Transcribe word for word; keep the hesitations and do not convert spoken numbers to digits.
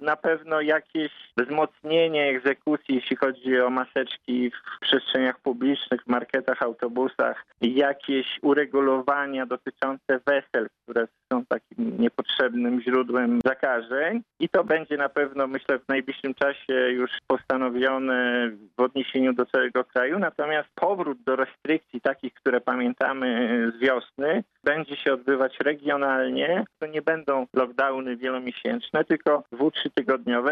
na pewno jakieś wzmocnienie egzekucji, jeśli chodzi o maseczki w przestrzeniach publicznych, w marketach, autobusach, jakieś uregulowania dotyczące wesel, które są takim niepotrzebnym źródłem zakażeń i to będzie na pewno, myślę, w najbliższym czasie już postanowione w odniesieniu do całego kraju. Natomiast powrót do restrykcji takich, które pamiętamy z wiosny, będzie się odbywać regionalnie. To nie będą lockdowny wielomiesięczne, tylko dwu-, trzytygodniowe.